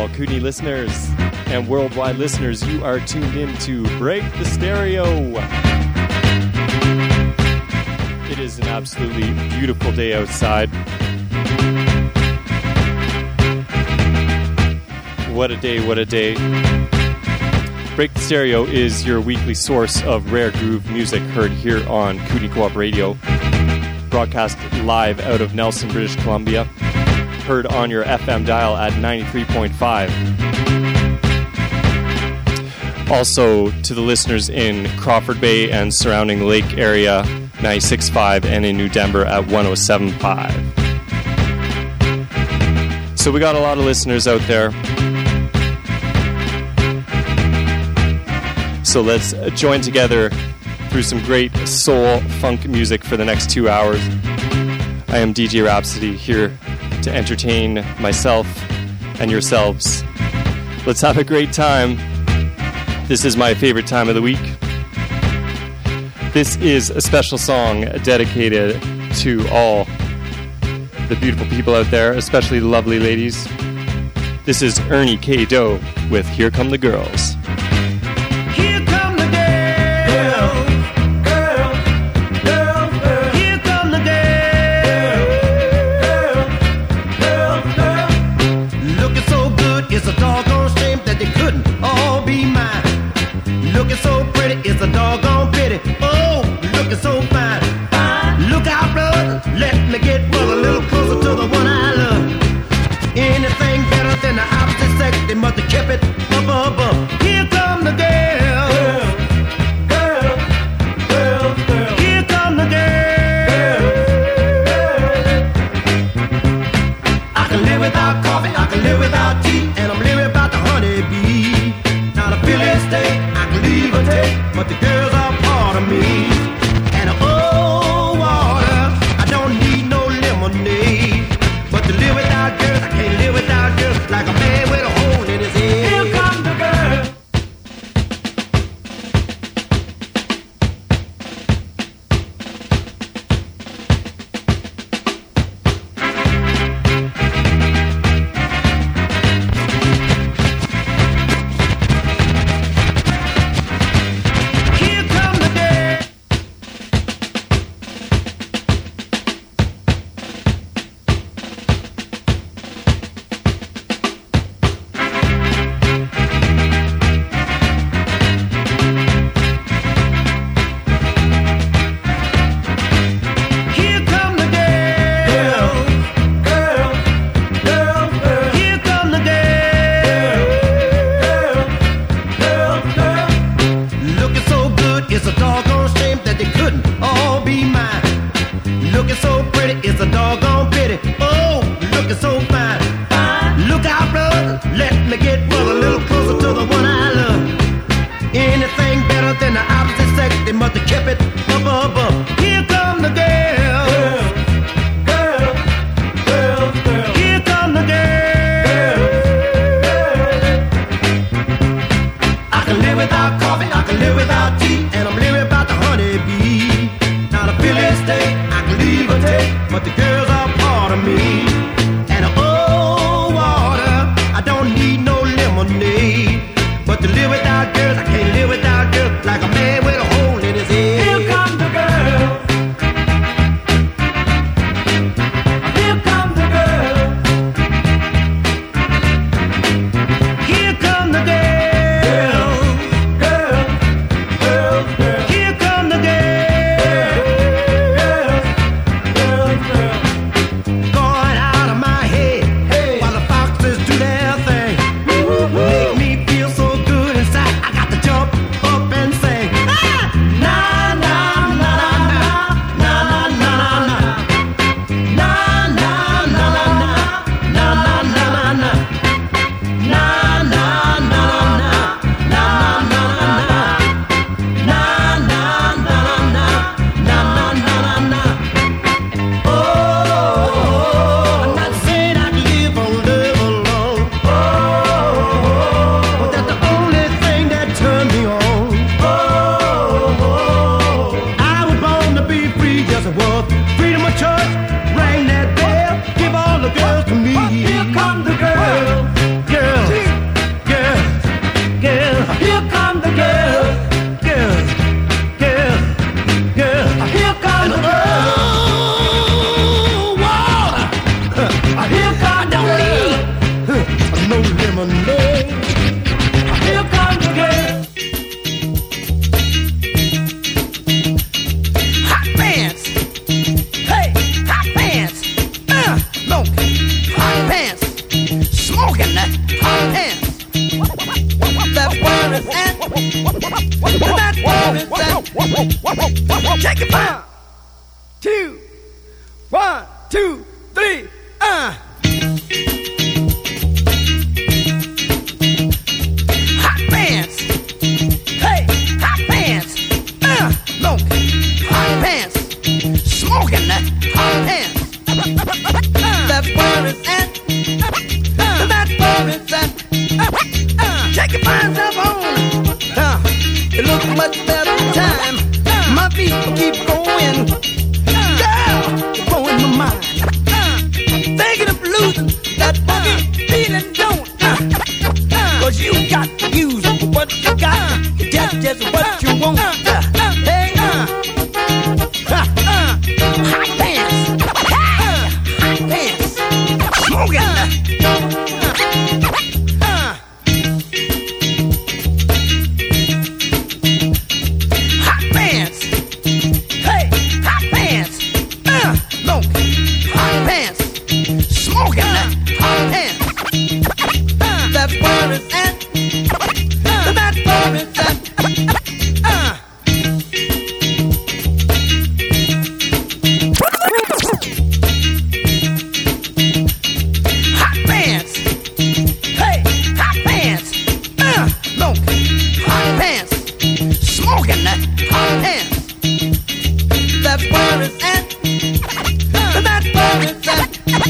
all Kootenai listeners and worldwide listeners. You are tuned in to Break the Stereo. It is an absolutely beautiful day outside. What a day, what a day. Break the Stereo is your weekly source of rare groove music heard here on Kootenai Co-op Radio. Broadcast live out of Nelson, British Columbia. Heard on your FM dial at 93.5. Also to the listeners in Crawford Bay and surrounding lake area, 96.5, and in New Denver at 107.5. So we got a lot of listeners out there. So let's join together through some great soul funk music for the next 2 hours. I am DJ Rhapsody here to entertain myself and yourselves. Let's have a great time. This is my favorite time of the week. This is a special song dedicated to all the beautiful people out there, especially the lovely ladies. This is Ernie K. Doe with Here Come the Girls. Here come the girls, girls, girls, girls. Here come the girls, girls, girls. Looking so good, it's a doggone shame that they couldn't all be mine. Looking so pretty, it's a doggone pity. Oh, looking so fine, fine. Look out, brother, let me get brother a little closer to the one I love. Anything better than the opposite sex, they must have kept it up above. Here come the girls, girls, girls, girls. Here come the girls. I can live without coffee, I can live without tea, and I'm living about the honeybee. Not a Philly steak, I can leave or take, but the girls are part of me. And oh, water, I don't need no lemonade. But to live without girls, I can't live without girls. Like a man with a hole in his head. Here come the girls. Here come the girls. Here come the girls, girls, girls, girls. Here come the girls, girls, girls, girls. Looking so good, it's a doggone shame that they couldn't all be mine. Looking so pretty, it's a doggone pity. Oh, looking so fine, fine. Look out, brother, let me get brother a little closer to the one I love. Anything better than the opposite sex, they must have kept it up above. Here come the girls, girls, girls, girls. Here come the girls. I can live without coffee, I can live without tea, and I'm living about the honeybee. Not a Philly steak, I can leave or take, but the girls are part of me. And oh, water, I don't need no lemonade. But to live without girls, I can't live without girls. Like a man with a hole in his head. Here come the girls. Here come the girls. Here come the girls. Girls, girls, girls. Here come the girls. Girls, girls, girls. Going out of my head, hey, while the foxes do their thing. Make me feel so good inside. I got to jump up lemonade. Here comes the girl. Hot pants. Hey, hot pants. No, hot pants. Smoking that hot pants. That one is that. That one is that. Check it out. 2, 1, 2, 3. Hot pants. Hey, hot pants. No, hot pants. Smoking that hot pants. That one is that. That one is that. Check your fine stuff on. It looks much better time. My feet will keep going. Girl, you're blowing my mind. Thinking of losing that funky feeling, don't. Cause you got to use what you got. Just what you want. Hey, hot pants. Hey, hot pants. Smoking. Hot pants. Hey, hot pants. No, hot pants. Smoking that hot pants. That one is that. That one is that. Hot pants. Hey, hot pants. No, hot pants. Smoking that hot pants. That one is that. That one is that.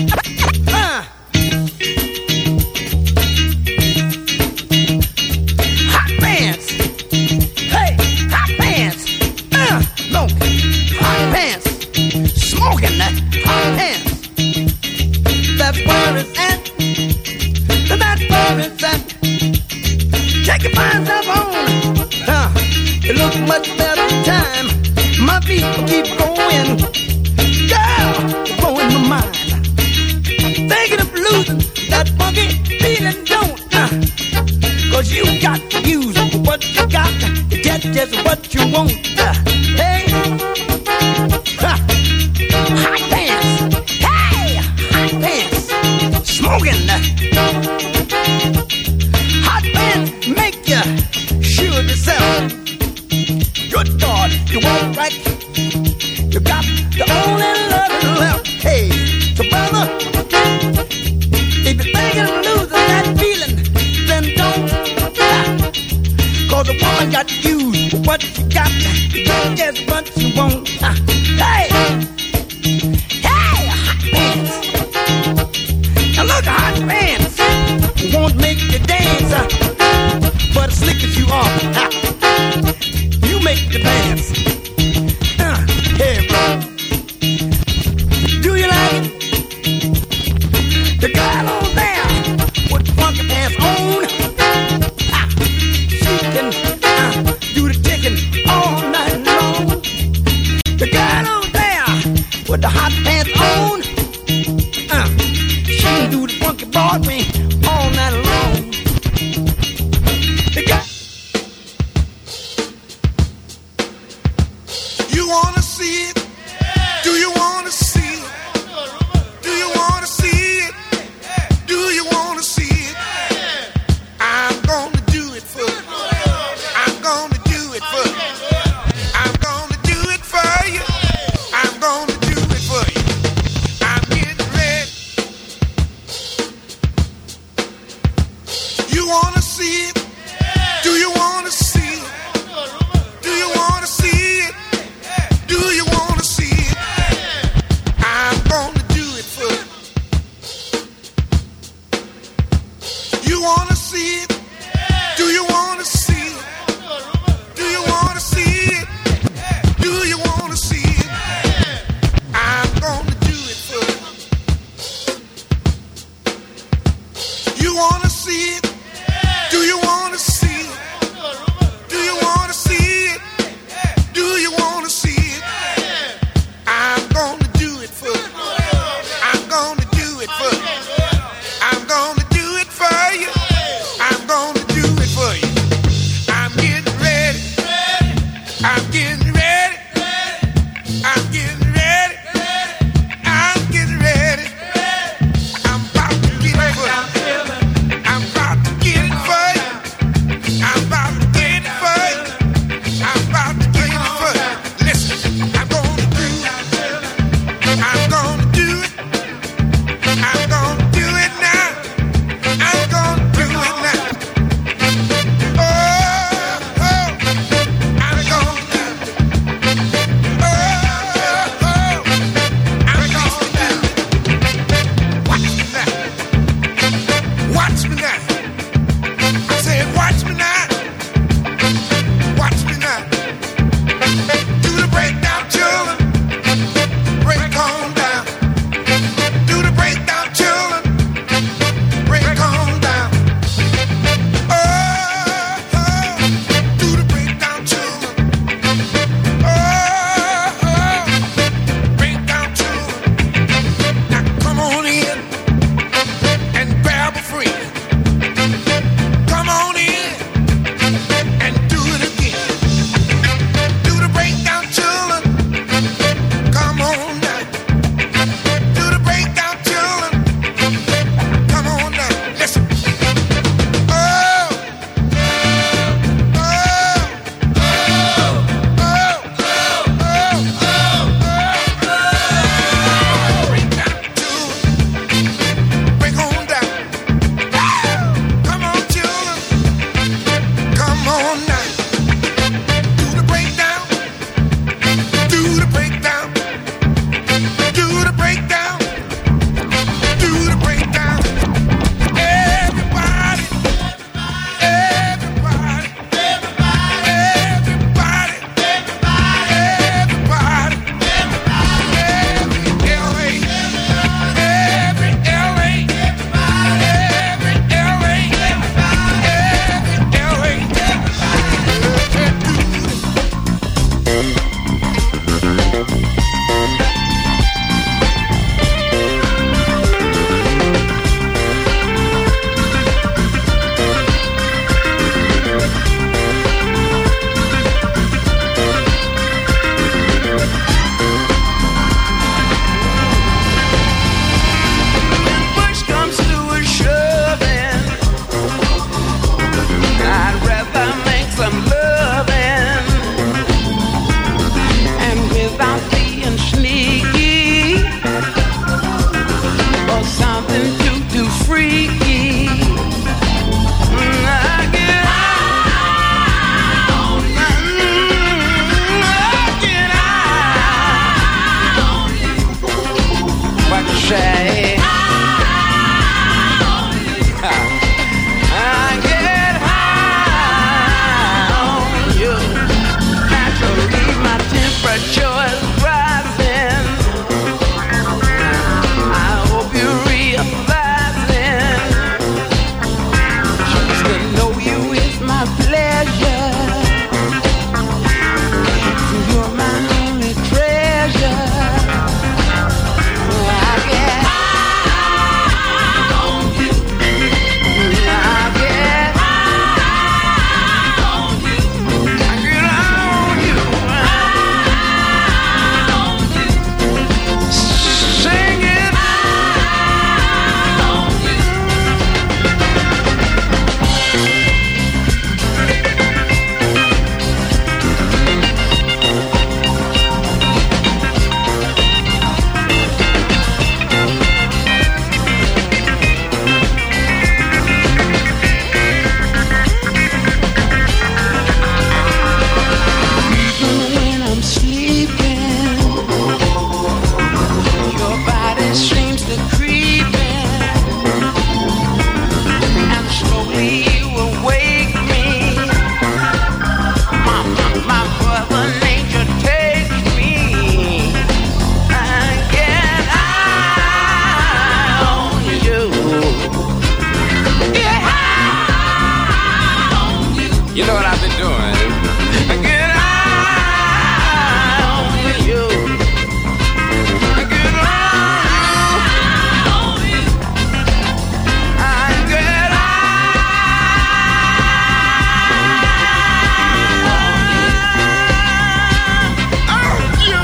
Hot pants. Hey, hot pants. No, hot pants. Smoking that hot pants. That one is that. That one is that. Check your fine stuff on. It looks much better time. My feet will keep going. Girl, you're blowing my mind. Thinking of losing that funky feeling, don't. Cause you got to use what you got. Just what you want. Hey, hot pants. Hey, hot pants. Smoking. Hot pants make you sure yourself. Good God, you want right. You got the only love left. Hey, so brother, if you're thinking of losing that feeling, then don't. Cause a woman got to use what you got. Just what you want. Hey, hey, hot pants. Now look at hot pants. Won't make you dance, but as slick as you are, you make the dance. Hey, bro. Do you like it? The girl over there with the funky pants on, she can do the ticking all night long. The girl over there with the hot pants on, she can do the funky Broadway all night long. The girl. You wanna see it? Do you wanna see it? Do you wanna see it? Do you wanna see it? I'm gonna do it for you. I'm gonna do it for you. I'm gonna do it for you. I'm gonna do it for you. I'm getting ready. You wanna see it? Do you wanna see it? Do you wanna see it? Do you wanna see it? I'm gonna do it for you. You wanna see it? Do you wanna see it? Do you wanna see it? Do you wanna see it? I'm gonna do it for you. You wanna see it? Do you wanna see it? Do you wanna see it? Do you wanna see it? I'm gonna do it for you. I'm gonna do it for you. I'm gonna do it for you. You know what I've been doing? Get on with you. Get on with you. I get on you.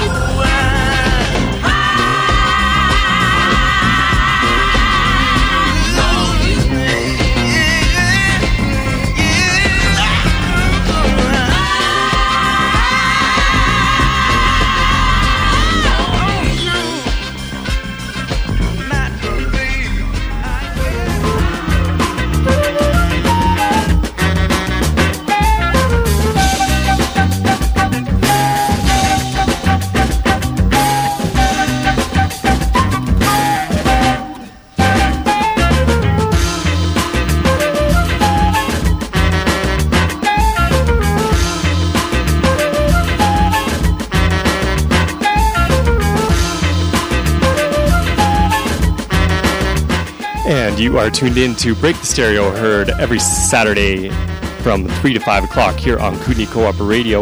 And you are tuned in to Break the Stereo, heard every Saturday from 3 to 5 o'clock here on Kootenai Co-op Radio.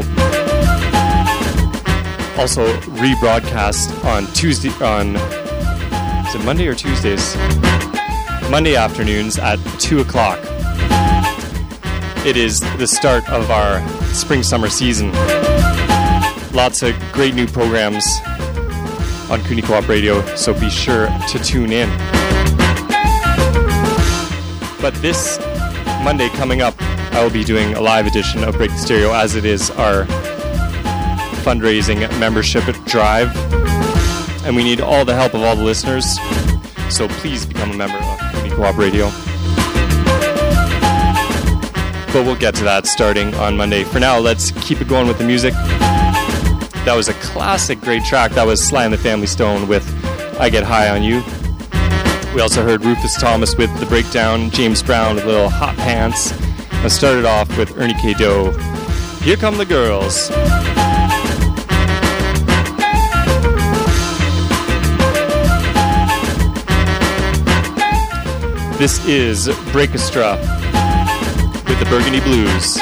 Also rebroadcast on Tuesday, is it Monday or Tuesdays? Monday afternoons at 2 o'clock. It is the start of our spring-summer season. Lots of great new programs on Kootenai Co-op Radio, so be sure to tune in. But this Monday coming up, I will be doing a live edition of Break the Stereo, as it is our fundraising membership drive. And we need all the help of all the listeners, so please become a member of Kootenai Co-op Radio. But we'll get to that starting on Monday. For now, let's keep it going with the music. That was a classic great track. That was Sly and the Family Stone with I Get High on You. We also heard Rufus Thomas with The Breakdown, James Brown with Little Hot Pants, and started off with Ernie K. Doe. Here Come the Girls. This is Breakestra with the Burgundy Blues.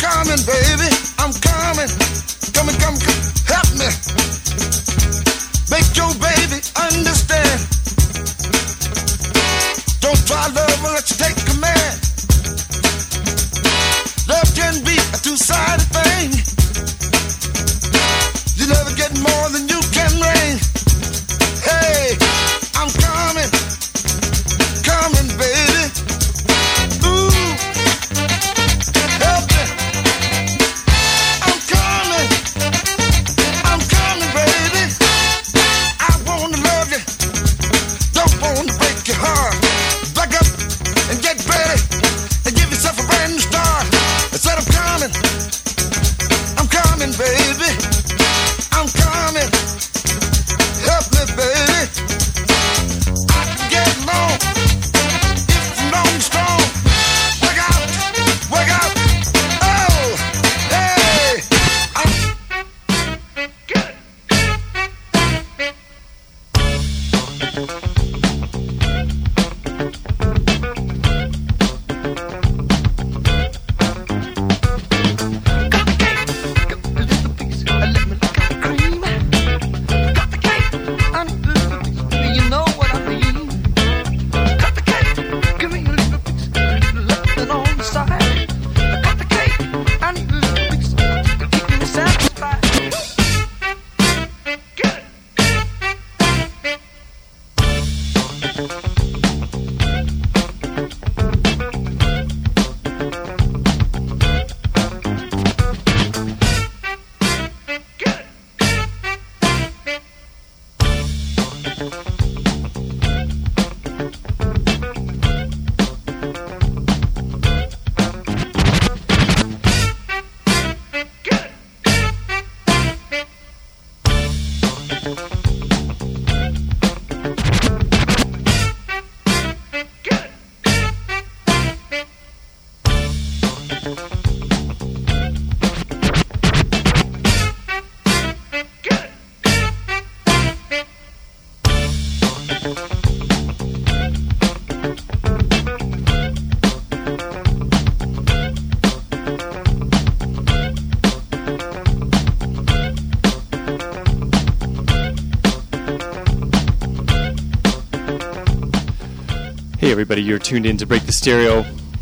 coming, baby. I'm coming. Come, help me. Make your baby understand. Don't try love unless you take command. Love can be a two-sided thing. You never get more than you can bring. Hey, I'm coming, baby. Ooh, help me. I'm coming, baby. I wanna love you, don't wanna break your heart. Back up and get ready and give yourself a brand new start. I said I'm coming, baby. I'm coming. Help me, baby. I can get along if I'm long and strong. Work out. Oh, hey. Hey everybody, you're tuned in to Break the Stereo.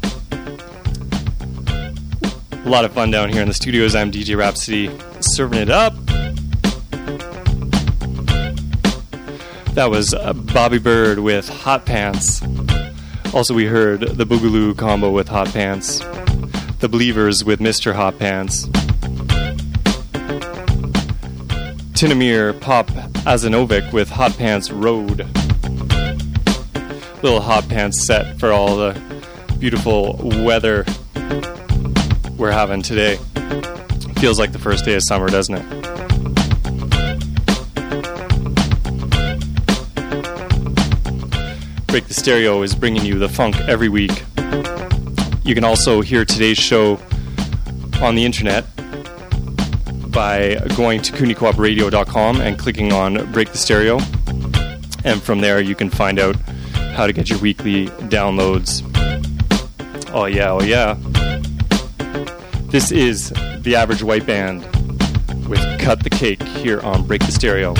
A lot of fun down here in the studios. I'm DJ Rhapsody, serving it up. That was Bobby Bird with Hot Pants. Also we heard the Boogaloo combo with Hot Pants. The Believers with Mr. Hot Pants. Tinamir Pop Azanovic with Hot Pants Road. Little Hot Pants set for all the beautiful weather we're having today. Feels like the first day of summer, doesn't it? Break the Stereo is bringing you the funk every week. You can also hear today's show on the internet by going to CUNYCoOpRadio.com and clicking on Break the Stereo. And from there you can find out how to get your weekly downloads. Oh yeah. This is the Average White Band with Cut the Cake here on Break the Stereo.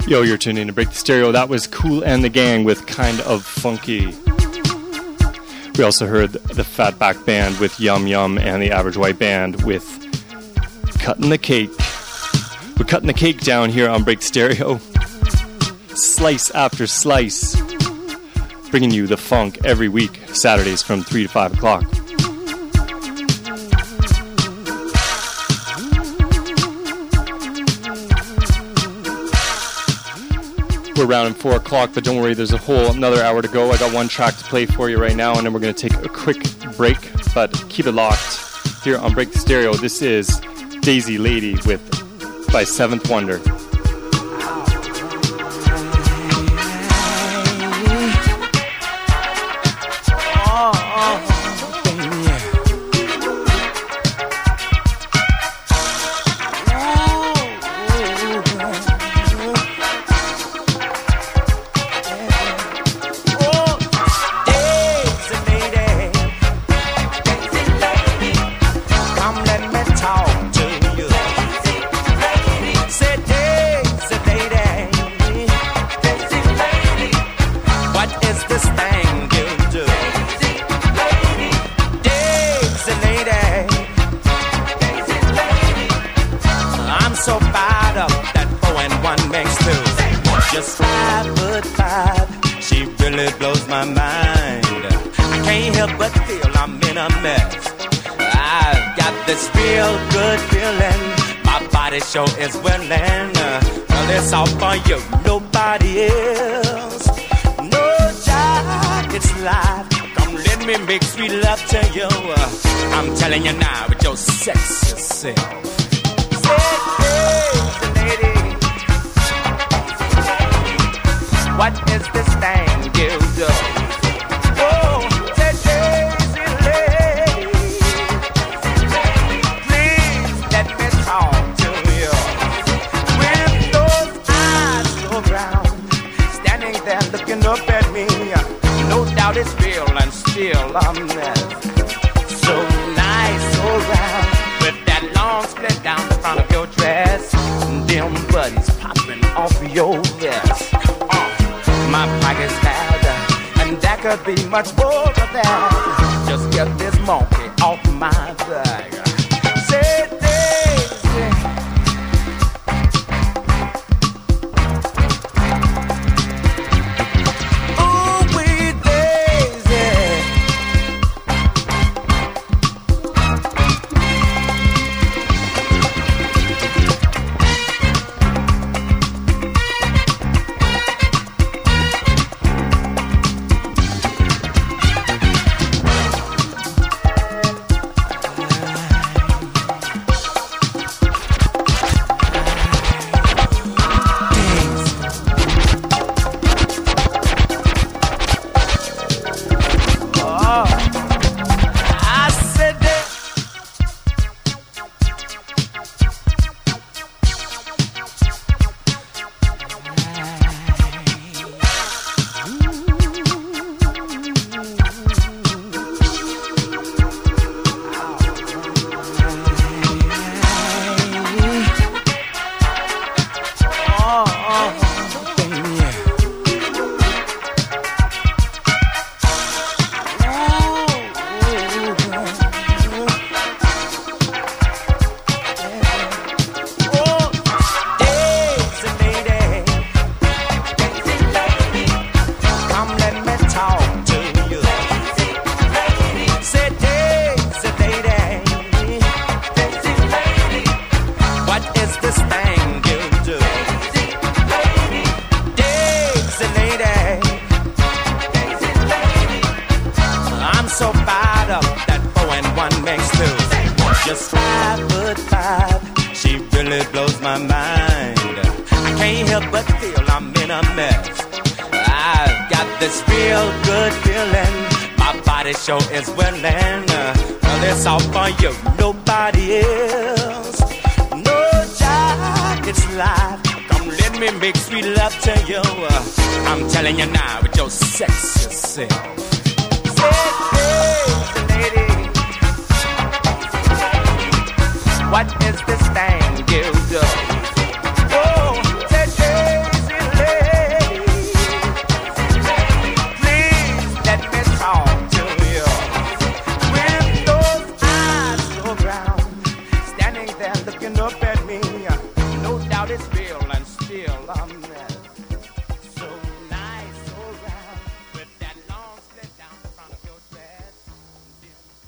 Yo, you're tuned in to Break the Stereo. That was Kool and the Gang with Kind of Funky. We also heard the Fatback Band with Yum Yum and the Average White Band with Cutting the Cake. We're cutting the cake down here on Break the Stereo. Slice after slice. Bringing you the funk every week, Saturdays from 3 to 5 o'clock. We're around at 4 o'clock, but don't worry, there's another hour to go. I got one track to play for you right now, and then we're going to take a quick break, but keep it locked here on Break the Stereo. This is Daisy Lady by Seventh Wonder. Is willing, it's all for you, nobody else. No job, it's life. Come let me make sweet love to you. I'm telling you now with your sexy self. Say, lady, what is this thing you do? Oh, Daisy lady, please let me talk. Looking up at me, no doubt it's real and still I'm there. So nice, so round, with that long split down the front of your dress, and them buddies popping off your vest. My pocket's fat, and that could be much more of that. Just get this monkey off my back. Say I'm telling you now with your sexy self. Say, lady, what is this thing you do? Oh, Daisy it's feeling.